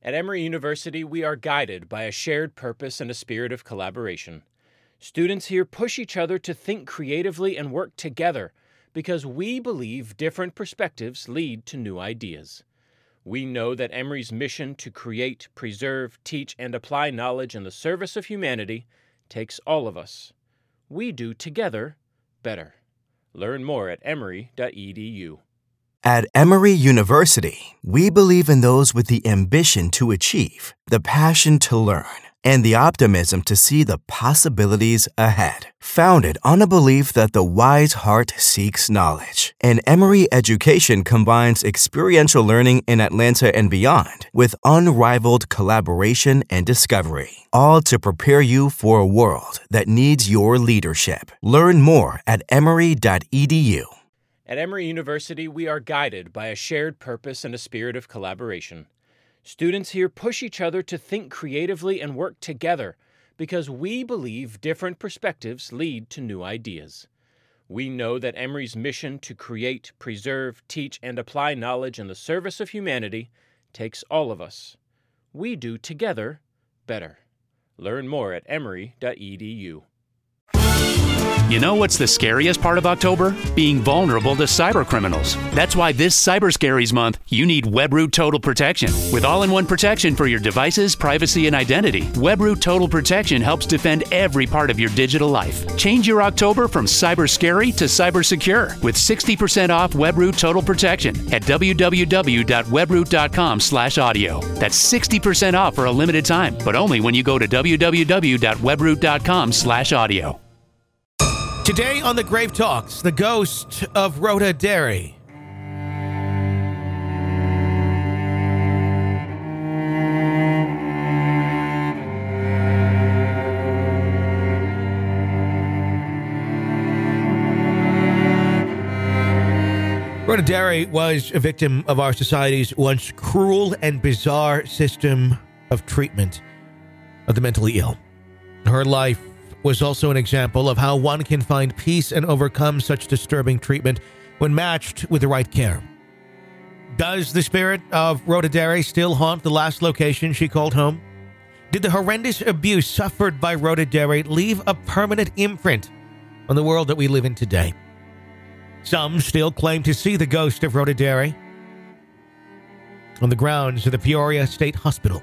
At Emory University, we are guided by a shared purpose and a spirit of collaboration. Students here push each other to think creatively and work together because we believe different perspectives lead to new ideas. We know that Emory's mission to create, preserve, teach, and apply knowledge in the service of humanity takes all of us. We do together better. Learn more at emory.edu. At Emory University, we believe in those with the ambition to achieve, the passion to learn, and the optimism to see the possibilities ahead. Founded on a belief that the wise heart seeks knowledge, and Emory education combines experiential learning in Atlanta and beyond with unrivaled collaboration and discovery, all to prepare you for a world that needs your leadership. Learn more at emory.edu. At Emory University, we are guided by a shared purpose and a spirit of collaboration. Students here push each other to think creatively and work together because we believe different perspectives lead to new ideas. We know that Emory's mission to create, preserve, teach, and apply knowledge in the service of humanity takes all of us. We do together better. Learn more at emory.edu. You know what's the scariest part of October? Being vulnerable to cyber criminals. That's why this Cyber Scaries Month, you need Webroot Total Protection. With all-in-one protection for your devices, privacy, and identity, Webroot Total Protection helps defend every part of your digital life. Change your October from cyber scary to cyber secure with 60% off Webroot Total Protection at www.webroot.com/audio. That's 60% off for a limited time, but only when you go to www.webroot.com/audio. Today on the Grave Talks, the ghost of Rhoda Derry. Rhoda Derry was a victim of our society's once cruel and bizarre system of treatment of the mentally ill. Her life was also an example of how one can find peace and overcome such disturbing treatment when matched with the right care. Does the spirit of Rhoda Derry still haunt the last location she called home? Did the horrendous abuse suffered by Rhoda Derry leave a permanent imprint on the world that we live in today? Some still claim to see the ghost of Rhoda Derry on the grounds of the Peoria State Hospital.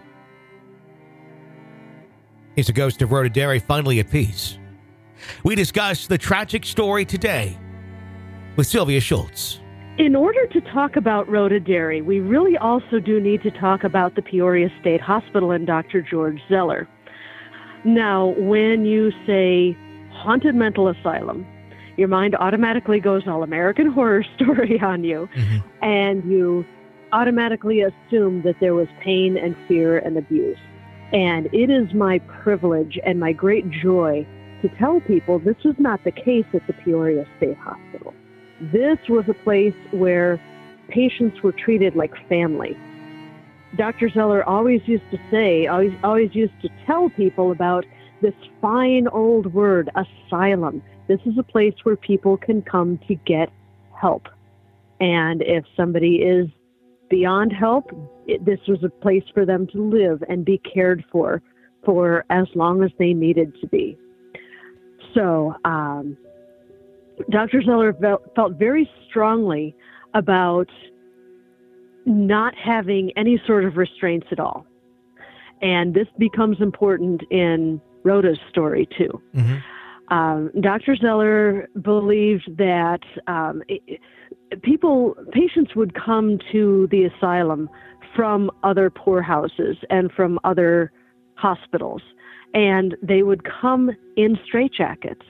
Is the ghost of Rhoda Derry finally at peace? We discuss the tragic story today with Sylvia Schultz. In order to talk about Rhoda Derry, we really also do need to talk about the Peoria State Hospital and Dr. George Zeller. Now, when you say haunted mental asylum, your mind automatically goes all American Horror Story on you, and you automatically assume that there was pain and fear and abuse. And it is my privilege and my great joy to tell people this was not the case at the Peoria State Hospital. This was a place where patients were treated like family. Dr. Zeller always used to say, always used to tell people about this fine old word, asylum. This is a place where people can come to get help. And if somebody is beyond help, this was a place for them to live and be cared for as long as they needed to be. So Dr. Zeller felt very strongly about not having any sort of restraints at all. And this becomes important in Rhoda's story, too. Dr. Zeller believed that patients would come to the asylum from other poorhouses and from other hospitals, and they would come in straitjackets.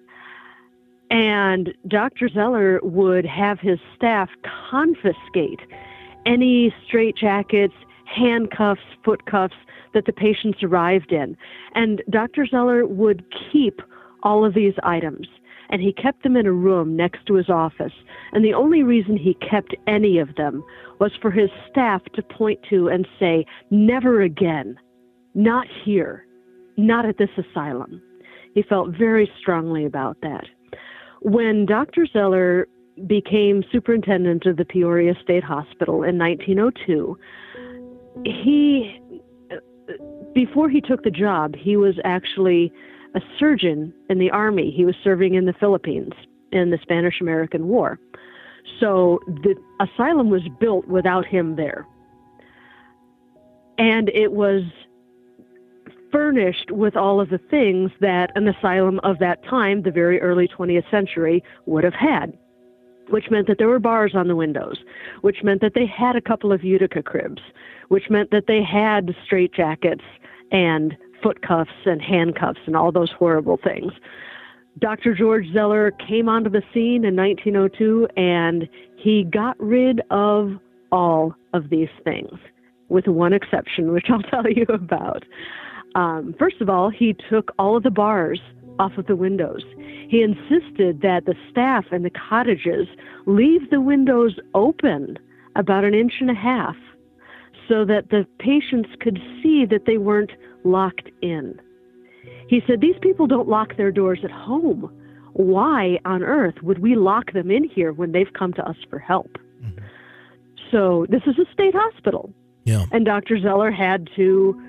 And Dr. Zeller would have his staff confiscate any straitjackets, handcuffs, foot cuffs that the patients arrived in. And Dr. Zeller would keep all of these items, and he kept them in a room next to his office. And the only reason he kept any of them was for his staff to point to and say, never again, not here, not at this asylum. He felt very strongly about that. When Dr. Zeller became superintendent of the Peoria State Hospital in 1902, he, before he took the job, he was actually a surgeon in the Army. He was serving in the Philippines in the Spanish-American War. So the asylum was built without him there. And it was furnished with all of the things that an asylum of that time, the very early 20th century, would have had, which meant that there were bars on the windows, which meant that they had a couple of Utica cribs, which meant that they had straitjackets and foot cuffs and handcuffs and all those horrible things. Dr. George Zeller came onto the scene in 1902, and he got rid of all of these things, with one exception, which I'll tell you about. First of all, he took all of the bars off of the windows. He insisted that the staff and the cottages leave the windows open about 1.5 inches so that the patients could see that they weren't locked in. He said, these people don't lock their doors at home. Why on earth would we lock them in here when they've come to us for help? Mm-hmm. So this is a state hospital. Yeah. And Dr. Zeller had to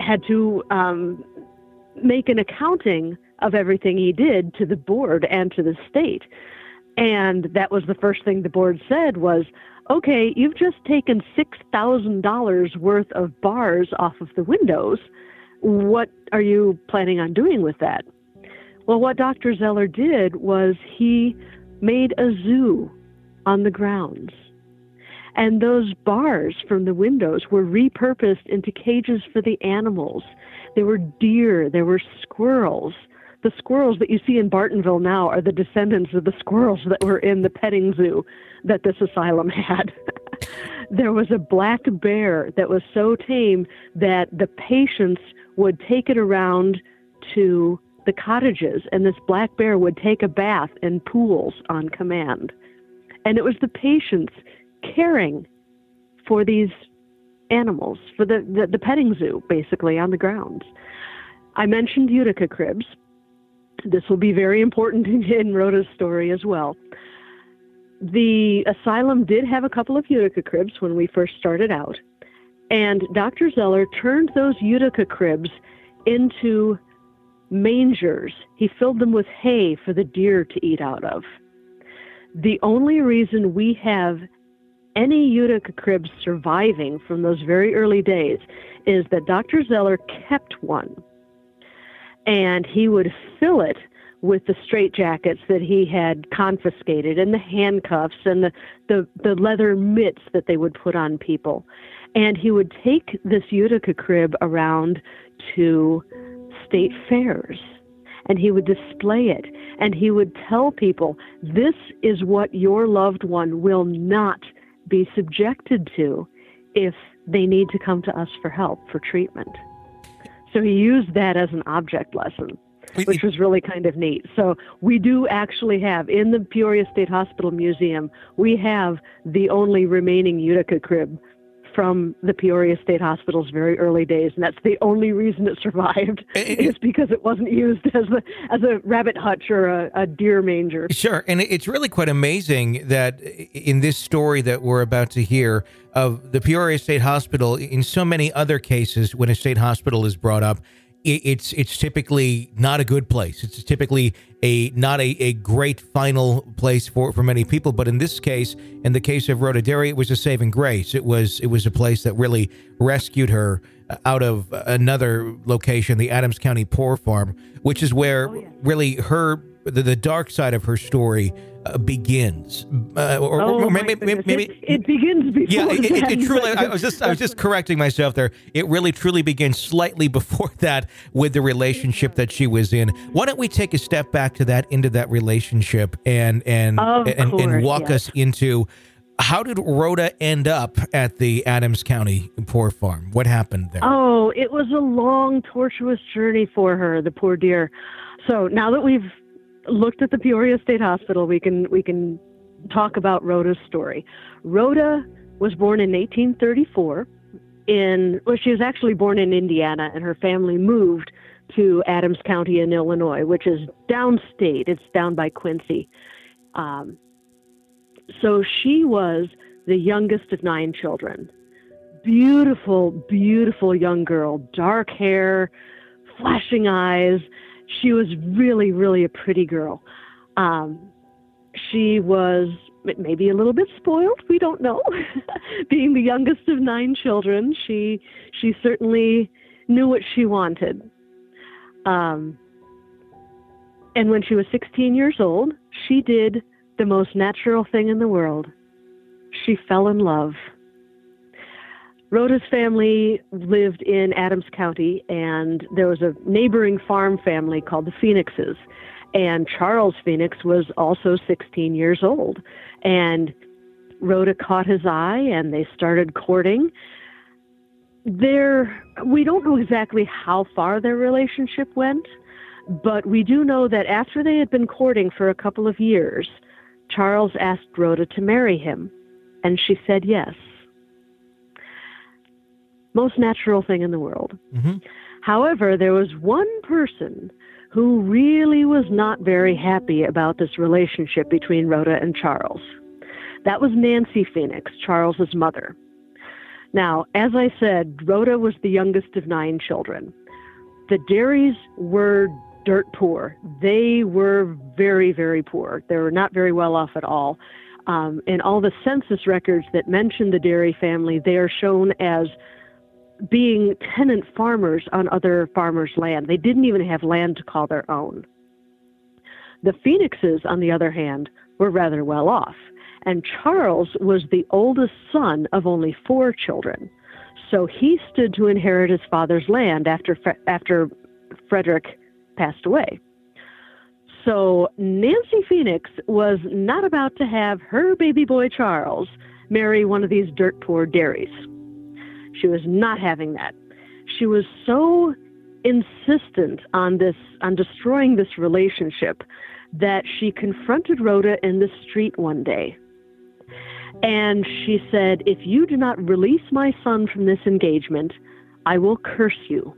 make an accounting of everything he did to the board and to the state. And that was the first thing the board said was, okay, you've just taken $6,000 worth of bars off of the windows. What are you planning on doing with that? Well, what Dr. Zeller did was he made a zoo on the grounds. And those bars from the windows were repurposed into cages for the animals. There were deer, there were squirrels. The squirrels that you see in Bartonville now are the descendants of the squirrels that were in the petting zoo that this asylum had. There was a black bear that was so tame that the patients would take it around to the cottages, and this black bear would take a bath in pools on command. And it was the patients caring for these animals, for the petting zoo, basically, on the grounds. I mentioned Utica cribs. This will be very important in Rhoda's story as well. The asylum did have a couple of Utica cribs when we first started out, and Dr. Zeller turned those Utica cribs into mangers. He filled them with hay for the deer to eat out of. The only reason we have any Utica cribs surviving from those very early days is that Dr. Zeller kept one, and he would fill it with the straitjackets that he had confiscated and the handcuffs and the leather mitts that they would put on people. And he would take this Utica crib around to state fairs, and he would display it, and he would tell people, this is what your loved one will not be subjected to if they need to come to us for help, for treatment. So he used that as an object lesson, which was really kind of neat. So we do actually have, in the Peoria State Hospital Museum, we have the only remaining Utica crib from the Peoria State Hospital's very early days, and that's the only reason it survived, is because it wasn't used as a rabbit hutch or a deer manger. Sure, and it's really quite amazing that in this story that we're about to hear of the Peoria State Hospital, in so many other cases, when a state hospital is brought up, it's typically not a good place. It's typically not a great final place for many people. But in this case, in the case of Rhoda Derry, it was a saving grace. It was a place that really rescued her out of another location, the Adams County Poor Farm, which is where really the dark side of her story begins. Maybe it begins before. Yeah, it truly. I was just correcting myself there. It really truly begins slightly before that with the relationship that she was in. Why don't we take a step back to into that relationship and walk us into how did Rhoda end up at the Adams County Poor Farm? What happened there? Oh, it was a long, tortuous journey for her, the poor dear. So now that we've looked at the Peoria State Hospital, we can talk about Rhoda's story. Rhoda was born in 1834 she was actually born in Indiana, and her family moved to Adams County in Illinois, which is downstate. It's down by Quincy. So she was the youngest of 9 children. beautiful, beautiful young girl, dark hair, flashing eyes. She was really, really a pretty girl. She was maybe a little bit spoiled. We don't know. Being the youngest of 9 children, she certainly knew what she wanted. And when she was 16 years old, she did the most natural thing in the world. She fell in love. Rhoda's family lived in Adams County, and there was a neighboring farm family called the Phoenixes. And Charles Phoenix was also 16 years old. And Rhoda caught his eye, and they started courting. We don't know exactly how far their relationship went, but we do know that after they had been courting for a couple of years, Charles asked Rhoda to marry him, and she said yes. Most natural thing in the world. Mm-hmm. However, there was one person who really was not very happy about this relationship between Rhoda and Charles. That was Nancy Phoenix, Charles's mother. Now, as I said, Rhoda was the youngest of 9 children. The Darys were dirt poor. They were very, very poor. They were not very well off at all. In all the census records that mention the Dary family, they are shown as being tenant farmers on other farmers' land. They didn't even have land to call their own. The Phoenixes, on the other hand, were rather well off, and Charles was the oldest son of only 4 children. So he stood to inherit his father's land after Frederick passed away. So Nancy Phoenix was not about to have her baby boy Charles marry one of these dirt poor Darys. She was not having that. She was so insistent on destroying this relationship that she confronted Rhoda in the street one day. And she said, "If you do not release my son from this engagement, I will curse you."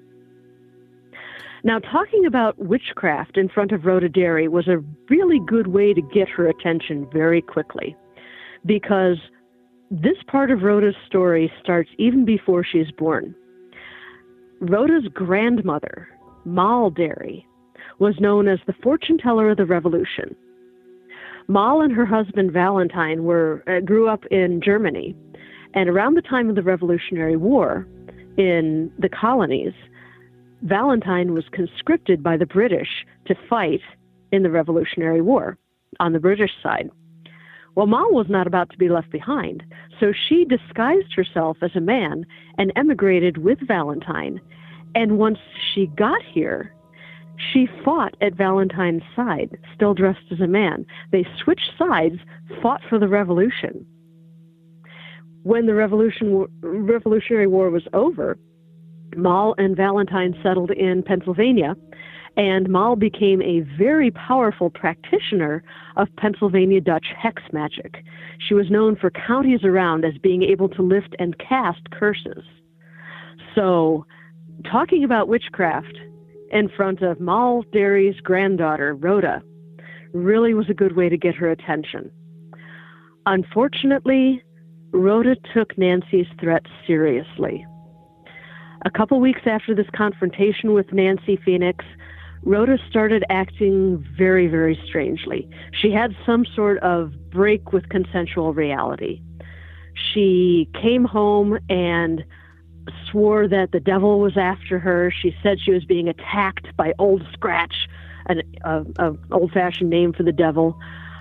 Now, talking about witchcraft in front of Rhoda Dary was a really good way to get her attention very quickly, because this part of Rhoda's story starts even before she's born. Rhoda's grandmother, Moll Dary, was known as the fortune teller of the Revolution. Moll and her husband Valentine grew up in Germany, and around the time of the Revolutionary War in the colonies, Valentine was conscripted by the British to fight in the Revolutionary War on the British side. Well, Moll was not about to be left behind, so she disguised herself as a man and emigrated with Valentine. And once she got here, she fought at Valentine's side, still dressed as a man. They switched sides, fought for the Revolution. When the Revolutionary War was over, Moll and Valentine settled in Pennsylvania, and Moll became a very powerful practitioner of Pennsylvania Dutch hex magic. She was known for counties around as being able to lift and cast curses. So, talking about witchcraft in front of Moll Dary's granddaughter, Rhoda, really was a good way to get her attention. Unfortunately, Rhoda took Nancy's threat seriously. A couple weeks after this confrontation with Nancy Phoenix, Rhoda started acting very, very strangely. She had some sort of break with consensual reality. She came home and swore that the devil was after her. She said she was being attacked by Old Scratch, an old-fashioned name for the devil.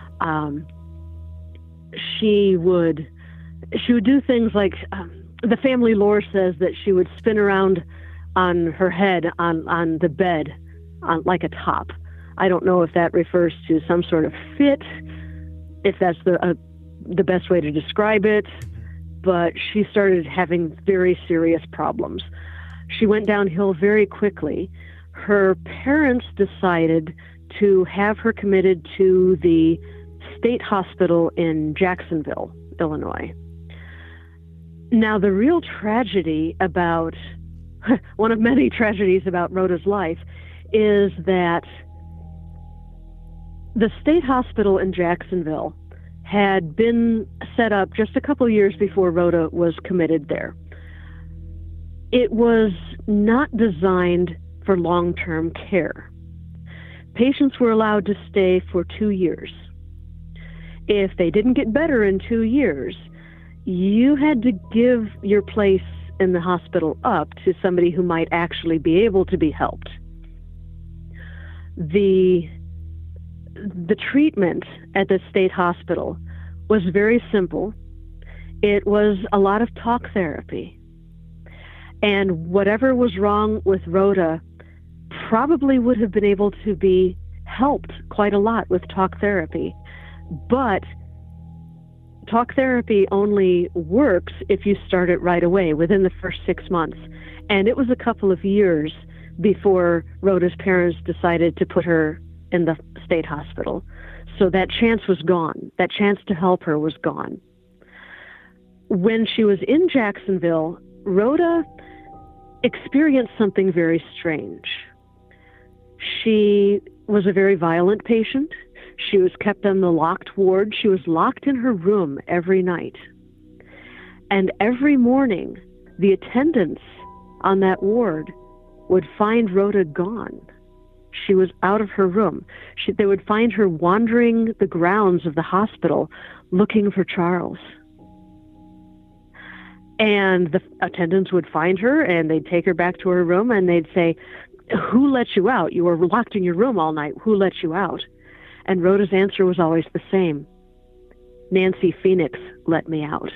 She would do things like, the family lore says that she would spin around on her head on the bed like a top. I don't know if that refers to some sort of fit, if that's the best way to describe it, but she started having very serious problems. She went downhill very quickly. Her parents decided to have her committed to the state hospital in Jacksonville, Illinois. Now, the real tragedy about, one of many tragedies about Rhoda's life, is that the state hospital in Jacksonville had been set up just a couple years before Rhoda was committed there. It was not designed for long-term care. Patients were allowed to stay for 2 years. If they didn't get better in 2 years, you had to give your place in the hospital up to somebody who might actually be able to be helped. The treatment at the state hospital was very simple. It was a lot of talk therapy. And whatever was wrong with Rhoda probably would have been able to be helped quite a lot with talk therapy. But talk therapy only works if you start it right away, within the first 6 months. And it was a couple of years before Rhoda's parents decided to put her in the state hospital. So that chance was gone. That chance to help her was gone. When she was in Jacksonville, Rhoda experienced something very strange. She was a very violent patient. She was kept on the locked ward. She was locked in her room every night. And every morning, the attendants on that ward would find Rhoda gone. She was out of her room. They would find her wandering the grounds of the hospital looking for Charles. And the attendants would find her, and they'd take her back to her room, and they'd say, "Who let you out? You were locked in your room all night. Who let you out?" And Rhoda's answer was always the same. "Nancy Phoenix let me out."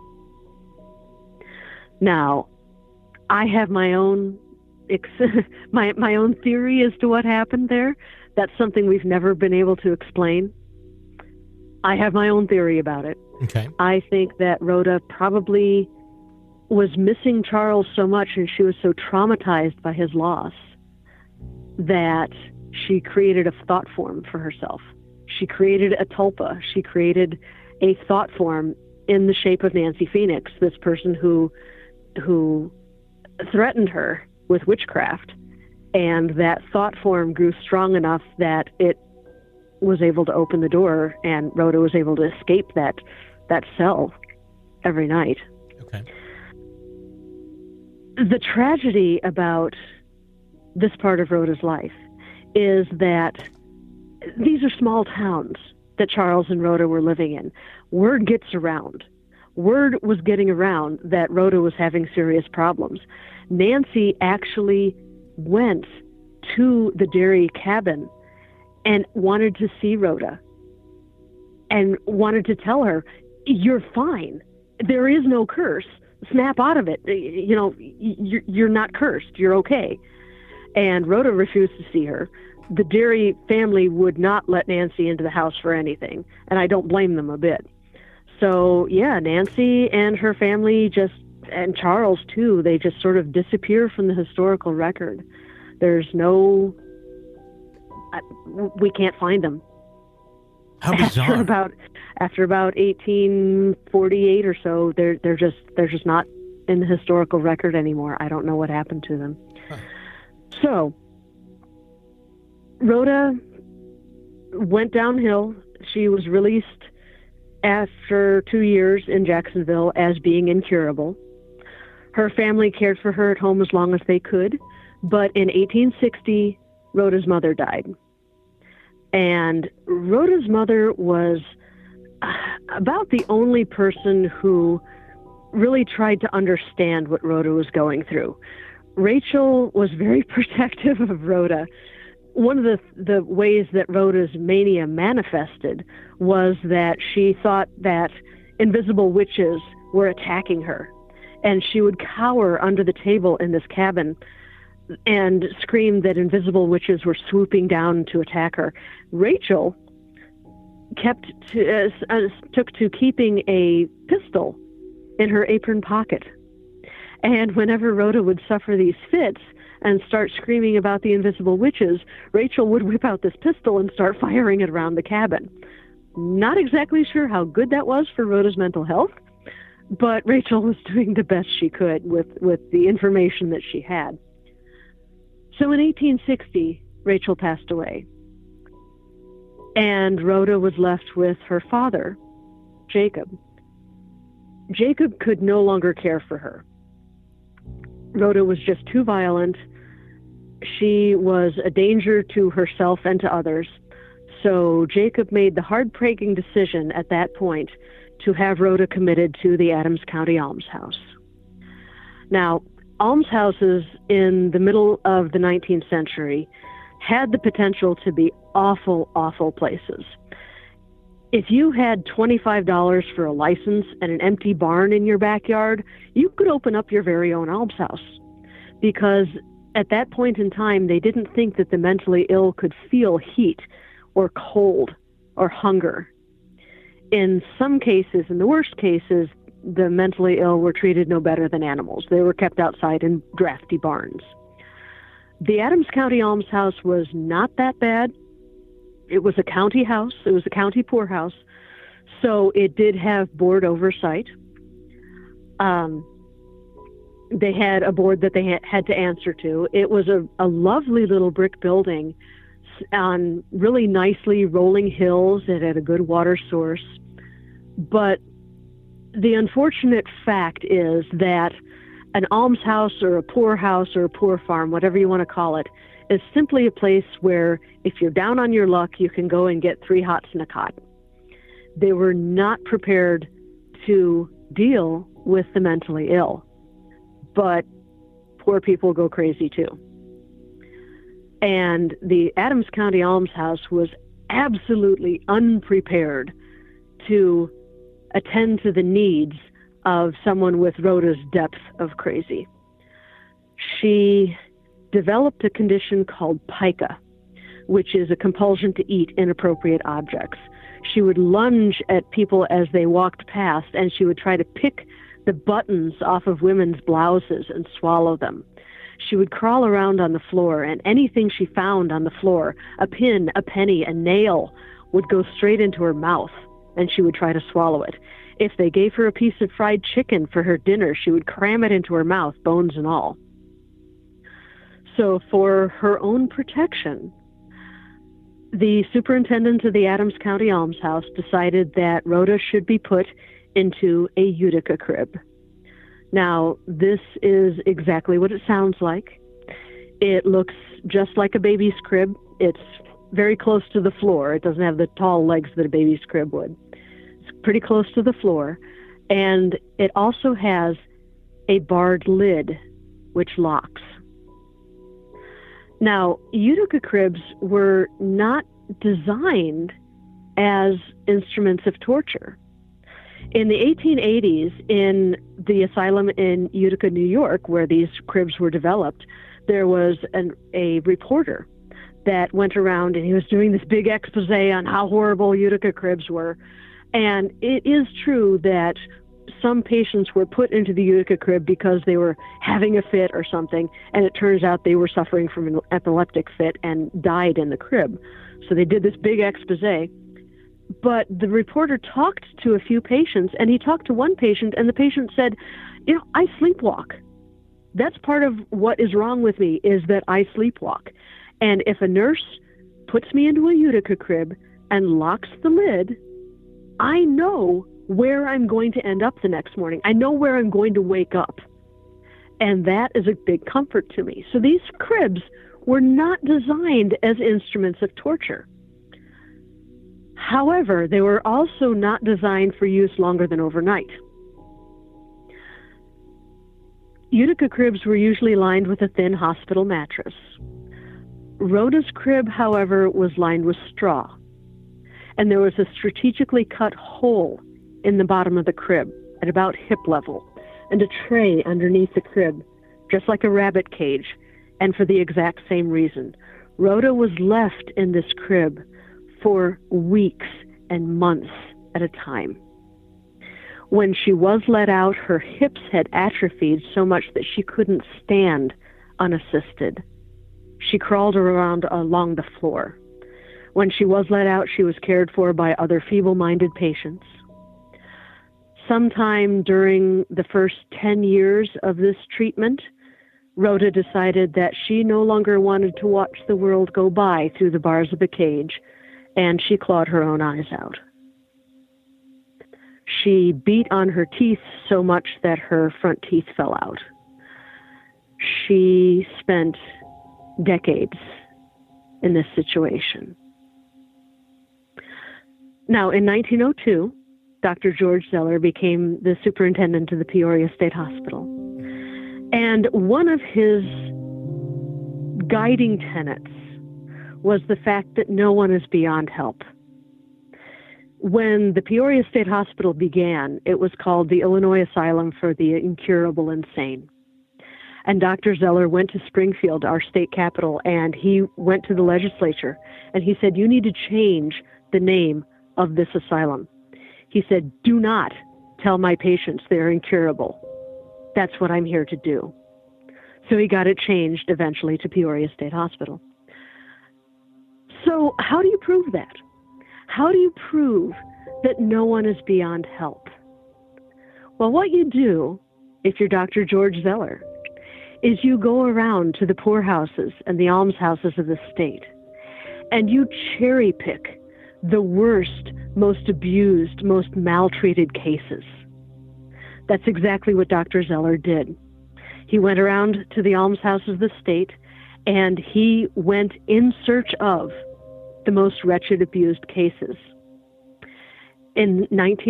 Now, I have my own my own theory as to what happened there. That's something we've never been able to explain. I have my own theory about it. Okay. I think that Rhoda probably was missing Charles so much, and she was so traumatized by his loss, that she created a thought form for herself. She created a tulpa. She created a thought form in the shape of Nancy Phoenix, this person who threatened her with witchcraft. And that thought form grew strong enough that it was able to open the door, and Rhoda was able to escape that cell every night. Okay. The tragedy about this part of Rhoda's life is that these are small towns that Charles and Rhoda were living in. Word gets around. Word was getting around that Rhoda was having serious problems. Nancy actually went to the Derry cabin and wanted to see Rhoda and wanted to tell her, "You're fine. There is no curse. Snap out of it. You know, you're not cursed. You're okay." And Rhoda refused to see her. The Derry family would not let Nancy into the house for anything, and I don't blame them a bit. So, yeah, Nancy and her family and Charles too, they just sort of disappear from the historical record. There's we can't find them. How bizarre. After about 1848 or so, they're just not in the historical record anymore. I don't know what happened to them. Huh. So, Rhoda went downhill. She was released after 2 years in Jacksonville as being incurable. Her family cared for her at home as long as they could, but in 1860, Rhoda's mother died. And Rhoda's mother was about the only person who really tried to understand what Rhoda was going through. Rachel was very protective of Rhoda. One of the ways that Rhoda's mania manifested was that she thought that invisible witches were attacking her. And she would cower under the table in this cabin and scream that invisible witches were swooping down to attack her. Rachel took to keeping a pistol in her apron pocket. And whenever Rhoda would suffer these fits and start screaming about the invisible witches, Rachel would whip out this pistol and start firing it around the cabin. Not exactly sure how good that was for Rhoda's mental health, but Rachel was doing the best she could with the information that she had. So in 1860, Rachel passed away, and Rhoda was left with her father, Jacob. Jacob could no longer care for her. Rhoda was just too violent. She was a danger to herself and to others. So Jacob made the heartbreaking decision at that point to have Rhoda committed to the Adams County Almshouse. Now, almshouses in the middle of the 19th century had the potential to be awful, awful places. If you had $25 for a license and an empty barn in your backyard, you could open up your very own almshouse. Because at that point in time, they didn't think that the mentally ill could feel heat or cold or hunger. In some cases, in the worst cases, the mentally ill were treated no better than animals. They were kept outside in drafty barns. The Adams County Almshouse was not that bad. It was a county house. It was a county poorhouse. So it did have board oversight. They had a board that they had to answer to. It was a lovely little brick building on really nicely rolling hills. It had a good water source. But the unfortunate fact is that an almshouse or a poorhouse or a poor farm, whatever you want to call it, is simply a place where if you're down on your luck, you can go and get 3 hots and a cot. They were not prepared to deal with the mentally ill. But poor people go crazy too. And the Adams County Almshouse was absolutely unprepared to attend to the needs of someone with Rhoda's depth of crazy. She developed a condition called pica, which is a compulsion to eat inappropriate objects. She would lunge at people as they walked past, and she would try to pick the buttons off of women's blouses and swallow them. She would crawl around on the floor, and anything she found on the floor, a pin, a penny, a nail, would go straight into her mouth, and she would try to swallow it. If they gave her a piece of fried chicken for her dinner, she would cram it into her mouth, bones and all. So for her own protection, the superintendent of the Adams County Almshouse decided that Rhoda should be put into a Utica crib. Now, this is exactly what it sounds like. It looks just like a baby's crib. It's very close to the floor. It doesn't have the tall legs that a baby's crib would. It's pretty close to the floor. And it also has a barred lid, which locks. Now, Utica cribs were not designed as instruments of torture. In the 1880s, in the asylum in Utica, New York, where these cribs were developed, there was a reporter that went around, and he was doing this big expose on how horrible Utica cribs were. And it is true that some patients were put into the Utica crib because they were having a fit or something, and it turns out they were suffering from an epileptic fit and died in the crib. So they did this big expose. But the reporter talked to a few patients, and he talked to one patient, and the patient said, I sleepwalk. That's part of what is wrong with me, is that I sleepwalk. And if a nurse puts me into a Utica crib and locks the lid, I know where I'm going to end up the next morning. I know where I'm going to wake up. And that is a big comfort to me. So these cribs were not designed as instruments of torture. However, they were also not designed for use longer than overnight. Utica cribs were usually lined with a thin hospital mattress. Rhoda's crib, however, was lined with straw. And there was a strategically cut hole in the bottom of the crib at about hip level, and a tray underneath the crib, just like a rabbit cage, and for the exact same reason. Rhoda was left in this crib for weeks and months at a time. When she was let out, her hips had atrophied so much that she couldn't stand unassisted. She crawled around along the floor. When she was let out, she was cared for by other feeble-minded patients. Sometime during the first 10 years of this treatment, Rhoda decided that she no longer wanted to watch the world go by through the bars of a cage, and she clawed her own eyes out. She beat on her teeth so much that her front teeth fell out. She spent decades in this situation. Now, in 1902, Dr. George Zeller became the superintendent of the Peoria State Hospital. And one of his guiding tenets was the fact that no one is beyond help. When the Peoria State Hospital began, it was called the Illinois Asylum for the Incurable Insane. And Dr. Zeller went to Springfield, our state capital, and he went to the legislature, and he said, you need to change the name of this asylum. He said, do not tell my patients they're incurable. That's what I'm here to do. So he got it changed eventually to Peoria State Hospital. So how do you prove that? How do you prove that no one is beyond help? Well, what you do, if you're Dr. George Zeller, is you go around to the poorhouses and the almshouses of the state, and you cherry pick the worst, most abused, most maltreated cases. That's exactly what Dr. Zeller did. He went around to the almshouses of the state, and he went in search of the most wretched, abused cases. In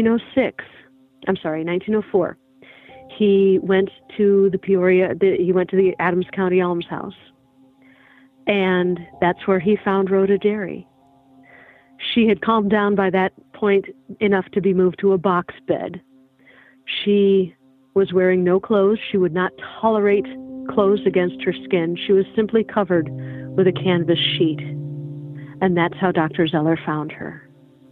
1904, he went to the Adams County Almshouse, and that's where he found Rhoda Derry. She had calmed down by that point enough to be moved to a box bed. She was wearing no clothes. She would not tolerate clothes against her skin. She was simply covered with a canvas sheet. And that's how Dr. Zeller found her.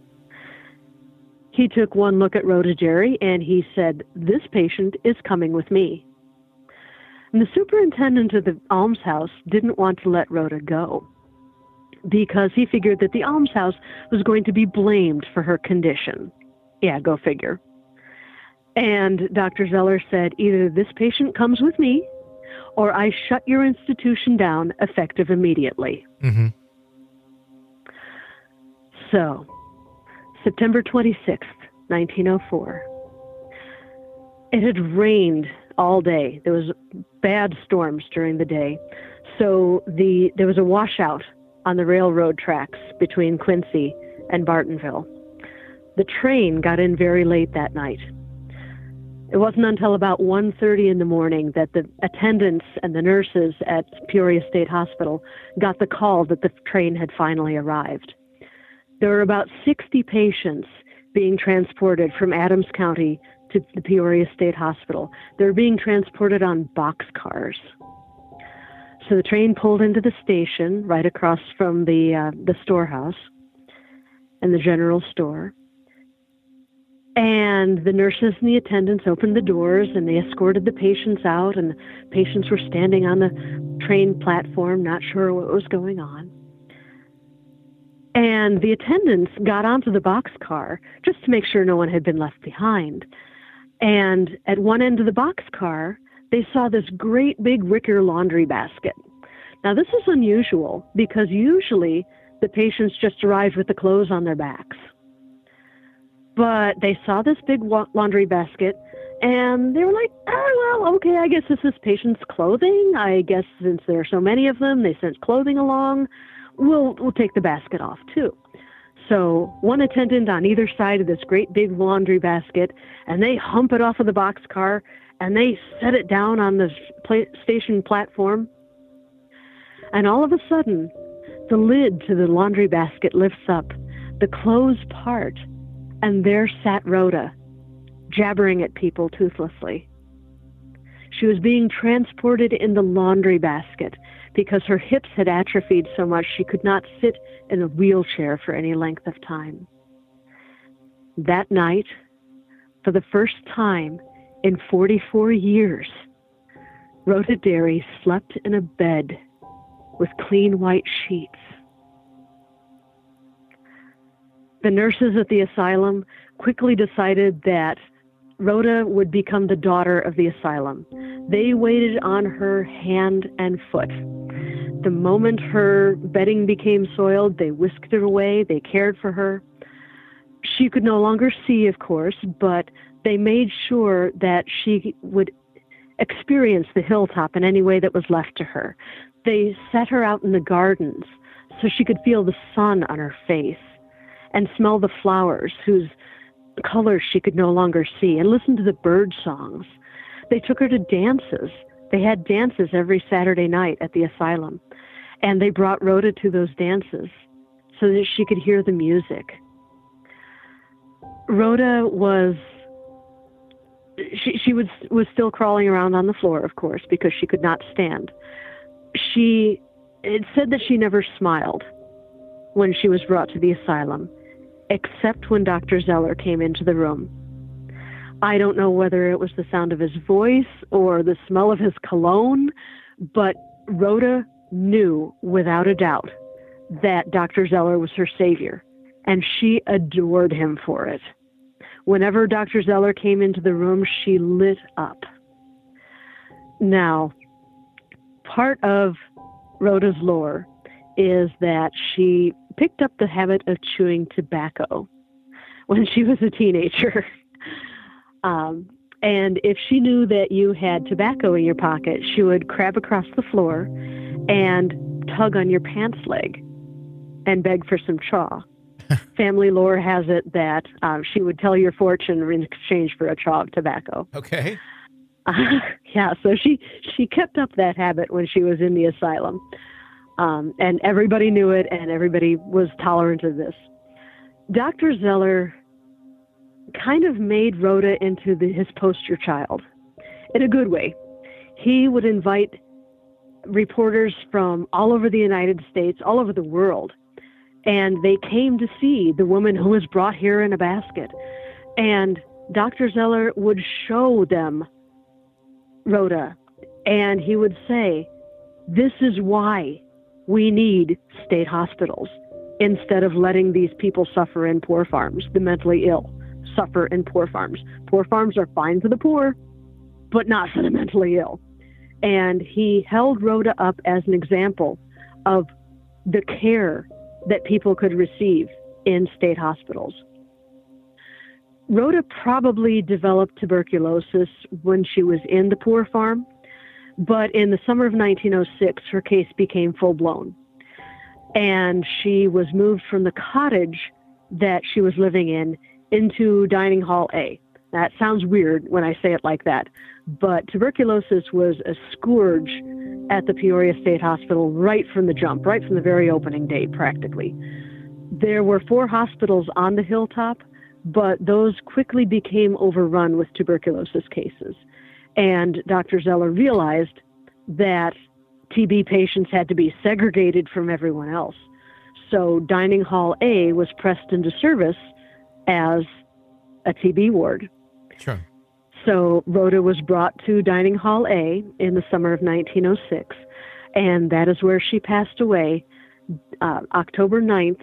He took one look at Rhoda Derry and he said, this patient is coming with me. And the superintendent of the almshouse didn't want to let Rhoda go because he figured that the almshouse was going to be blamed for her condition. Yeah, go figure. And Dr. Zeller said, either this patient comes with me or I shut your institution down effective immediately. Mm-hmm. So, September 26th, 1904. It had rained all day. There was bad storms during the day. So there was a washout on the railroad tracks between Quincy and Bartonville. The train got in very late that night. It wasn't until about 1:30 in the morning that the attendants and the nurses at Peoria State Hospital got the call that the train had finally arrived. There were about 60 patients being transported from Adams County to the Peoria State Hospital. They were being transported on boxcars. So the train pulled into the station right across from the storehouse and the general store. And the nurses and the attendants opened the doors and they escorted the patients out, and patients were standing on the train platform, not sure what was going on. And the attendants got onto the boxcar just to make sure no one had been left behind. And at one end of the boxcar, they saw this great big wicker laundry basket. Now, this is unusual because usually the patients just arrived with the clothes on their backs. But they saw this big laundry basket, and they were like, oh, well, okay, I guess this is patients' clothing. I guess since there are so many of them, they sent clothing along. We'll take the basket off, too. So one attendant on either side of this great big laundry basket, and they hump it off of the boxcar, and they set it down on the station platform. And all of a sudden, the lid to the laundry basket lifts up, the clothes part, and there sat Rhoda, jabbering at people toothlessly. She was being transported in the laundry basket because her hips had atrophied so much she could not sit in a wheelchair for any length of time. That night, for the first time in 44 years, Rhoda Derry slept in a bed with clean white sheets. The nurses at the asylum quickly decided that Rhoda would become the daughter of the asylum. They waited on her hand and foot. The moment her bedding became soiled, they whisked it away, they cared for her. She could no longer see, of course, but they made sure that she would experience the hilltop in any way that was left to her. They set her out in the gardens so she could feel the sun on her face and smell the flowers whose colors she could no longer see and listen to the bird songs. They took her to dances. They had dances every Saturday night at the asylum, and they brought Rhoda to those dances so that she could hear the music. Rhoda was was still crawling around on the floor, of course, because she could not stand. It said that she never smiled when she was brought to the asylum, except when Dr. Zeller came into the room. I don't know whether it was the sound of his voice or the smell of his cologne, but Rhoda knew without a doubt that Dr. Zeller was her savior, and she adored him for it. Whenever Dr. Zeller came into the room, she lit up. Now, part of Rhoda's lore is that she picked up the habit of chewing tobacco when she was a teenager. And if she knew that you had tobacco in your pocket, she would crab across the floor and tug on your pants leg and beg for some chaw. Family lore has it that she would tell your fortune in exchange for a chaw of tobacco. Okay. Yeah, so she kept up that habit when she was in the asylum. And everybody knew it, and everybody was tolerant of this. Dr. Zeller kind of made Rhoda into his poster child, in a good way. He would invite reporters from all over the United States, all over the world, and they came to see the woman who was brought here in a basket. And Dr. Zeller would show them Rhoda, and he would say, this is why we need state hospitals instead of letting these people suffer in poor farms, the mentally ill suffer in poor farms. Poor farms are fine for the poor, but not for the mentally ill. And he held Rhoda up as an example of the care that people could receive in state hospitals. Rhoda probably developed tuberculosis when she was in the poor farm, but in the summer of 1906, her case became full-blown. And she was moved from the cottage that she was living in into Dining Hall A. That sounds weird when I say it like that, but tuberculosis was a scourge at the Peoria State Hospital right from the jump, right from the very opening day, practically. There were 4 hospitals on the hilltop, but those quickly became overrun with tuberculosis cases. And Dr. Zeller realized that TB patients had to be segregated from everyone else. So Dining Hall A was pressed into service as a TB ward. Sure. So Rhoda was brought to Dining Hall A in the summer of 1906, and that is where she passed away October 9th,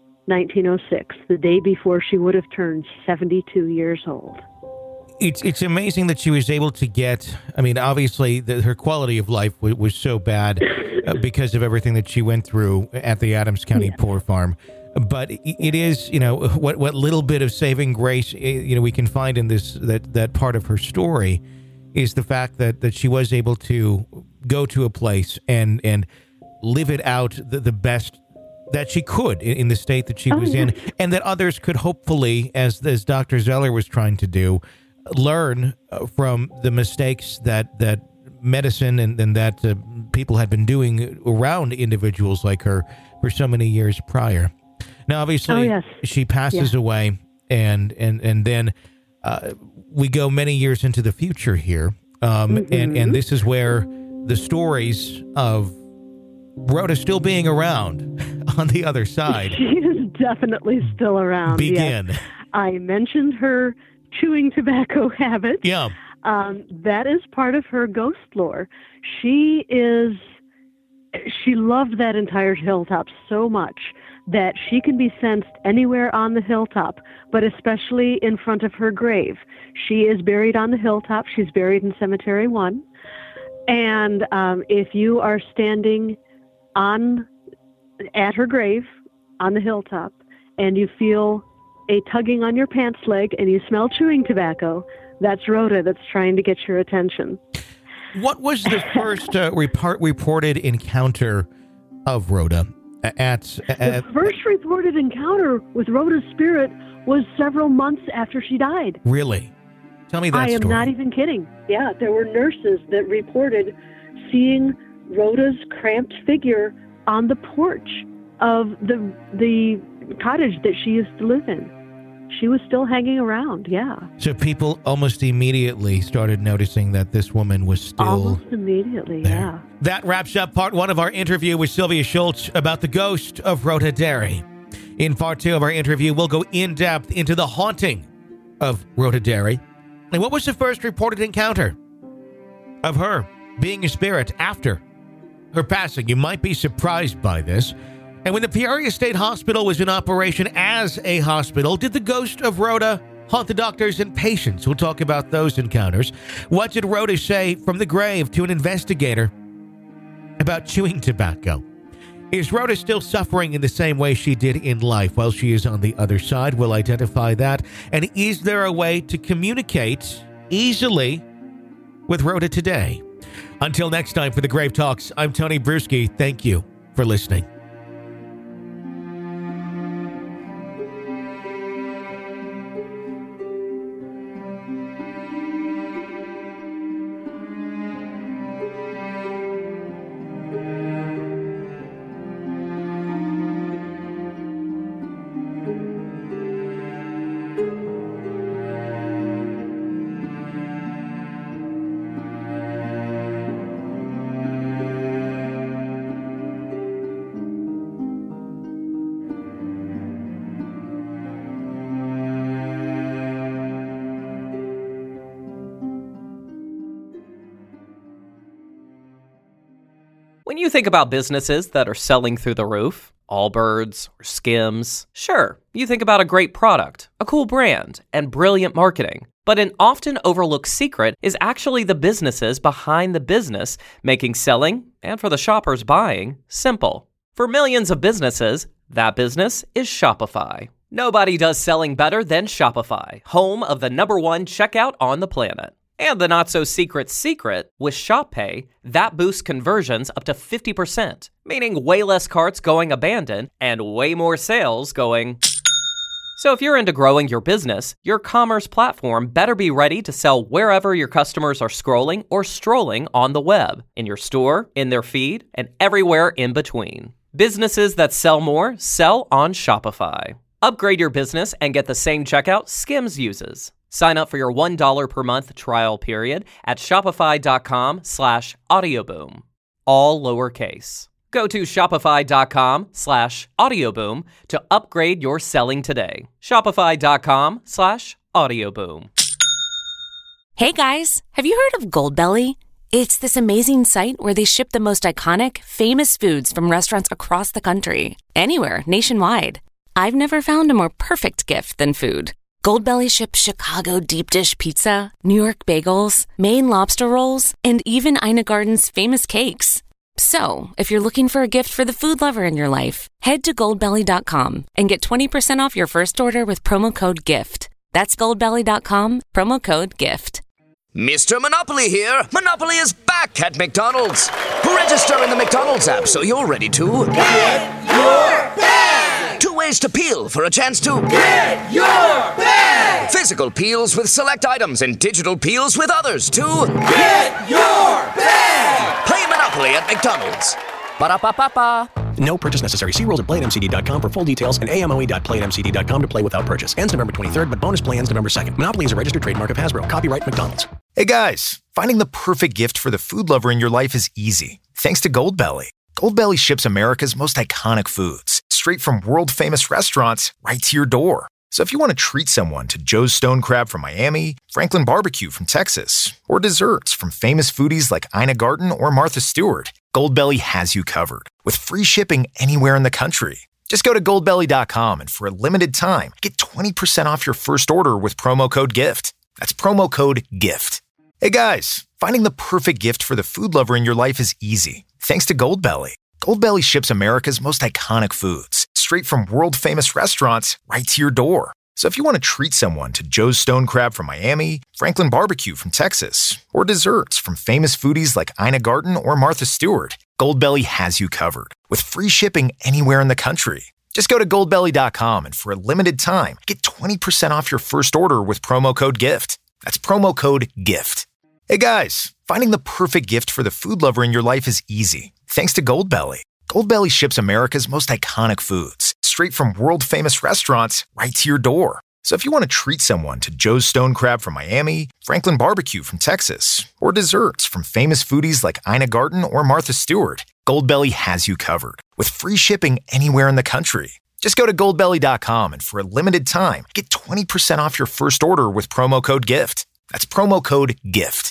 1906, the day before she would have turned 72 years old. It's amazing that she was able to get, I mean, obviously her quality of life was so bad because of everything that she went through at the Adams County Poor Farm. But it is, what little bit of saving grace, we can find in this, that part of her story is the fact that she was able to go to a place and live it out the best that she could in the state that she was in, and that others could hopefully, as Dr. Zeller was trying to do, learn from the mistakes that medicine and that people had been doing around individuals like her for so many years prior. Now, obviously, she passes away, and then we go many years into the future here, and this is where the stories of Rhoda still being around on the other side. She is definitely still around. Begin. Yes. I mentioned her chewing tobacco habit. Yeah. That is part of her ghost lore. She loved that entire hilltop so much that she can be sensed anywhere on the hilltop, but especially in front of her grave. She is buried on the hilltop. She's buried in Cemetery 1. And if you are standing at her grave on the hilltop and you feel a tugging on your pants leg and you smell chewing tobacco, that's Rhoda that's trying to get your attention. What was the first reported encounter of Rhoda? The first reported encounter with Rhoda's spirit was several months after she died. Really? Tell me that story. I am not even kidding. Yeah, there were nurses that reported seeing Rhoda's cramped figure on the porch of the cottage that she used to live in. She was still hanging around, yeah. So people almost immediately started noticing that this woman was still almost immediately, there. Yeah. That wraps up part one of our interview with Sylvia Schultz about the ghost of Rhoda Derry. In part two of our interview, we'll go in depth into the haunting of Rhoda Derry. And what was the first reported encounter of her being a spirit after her passing? You might be surprised by this. And when the Peoria State Hospital was in operation as a hospital, did the ghost of Rhoda haunt the doctors and patients? We'll talk about those encounters. What did Rhoda say from the grave to an investigator about chewing tobacco? Is Rhoda still suffering in the same way she did in life while she is on the other side? We'll identify that. And is there a way to communicate easily with Rhoda today? Until next time for the Grave Talks, I'm Tony Bruschi. Thank you for listening. When you think about businesses that are selling through the roof, Allbirds or Skims, sure, you think about a great product, a cool brand, and brilliant marketing. But an often overlooked secret is actually the businesses behind the business, making selling, and for the shoppers buying, simple. For millions of businesses, that business is Shopify. Nobody does selling better than Shopify, home of the #1 checkout on the planet. And the not-so-secret secret, with Shop Pay, that boosts conversions up to 50%, meaning way less carts going abandoned and way more sales going. So if you're into growing your business, your commerce platform better be ready to sell wherever your customers are scrolling or strolling on the web, in your store, in their feed, and everywhere in between. Businesses that sell more sell on Shopify. Upgrade your business and get the same checkout Skims uses. Sign up for your $1 per month trial period at shopify.com/audioboom. All lowercase. Go to shopify.com/audioboom to upgrade your selling today. Shopify.com/audioboom. Hey guys, have you heard of Goldbelly? It's this amazing site where they ship the most iconic, famous foods from restaurants across the country. Anywhere, nationwide. I've never found a more perfect gift than food. Goldbelly ships Chicago deep dish pizza, New York bagels, Maine lobster rolls, and even Ina Garden's famous cakes. So, if you're looking for a gift for the food lover in your life, head to Goldbelly.com and get 20% off your first order with promo code GIFT. That's Goldbelly.com, promo code GIFT. Mr. Monopoly here. Monopoly is back at McDonald's. Register in the McDonald's app so you're ready to get your bag. 2 ways to peel for a chance to get your bag. Physical peels with select items and digital peels with others to get your bag. Play Monopoly at McDonald's. Ba-da-ba-ba-ba. No purchase necessary. See rules at playatmcd.com for full details and amoe.playatmcd.com to play without purchase. Ends November 23rd, but bonus play ends November 2nd. Monopoly is a registered trademark of Hasbro. Copyright McDonald's. Hey guys, finding the perfect gift for the food lover in your life is easy. Thanks to Goldbelly. Goldbelly ships America's most iconic foods straight from world-famous restaurants right to your door. So if you want to treat someone to Joe's Stone Crab from Miami, Franklin Barbecue from Texas, or desserts from famous foodies like Ina Garten or Martha Stewart, Goldbelly has you covered with free shipping anywhere in the country. Just go to goldbelly.com and for a limited time, get 20% off your first order with promo code GIFT. That's promo code GIFT. Hey guys, finding the perfect gift for the food lover in your life is easy. Thanks to Goldbelly. Goldbelly ships America's most iconic foods straight from world-famous restaurants right to your door. So if you want to treat someone to Joe's Stone Crab from Miami, Franklin Barbecue from Texas, or desserts from famous foodies like Ina Garten or Martha Stewart, Goldbelly has you covered with free shipping anywhere in the country. Just go to goldbelly.com and for a limited time, get 20% off your first order with promo code GIFT. That's promo code GIFT. Hey guys, finding the perfect gift for the food lover in your life is easy, thanks to Goldbelly. Goldbelly ships America's most iconic foods straight from world-famous restaurants right to your door. So if you want to treat someone to Joe's Stone Crab from Miami, Franklin Barbecue from Texas, or desserts from famous foodies like Ina Garten or Martha Stewart, Goldbelly has you covered with free shipping anywhere in the country. Just go to goldbelly.com and for a limited time, get 20% off your first order with promo code GIFT. That's promo code GIFT.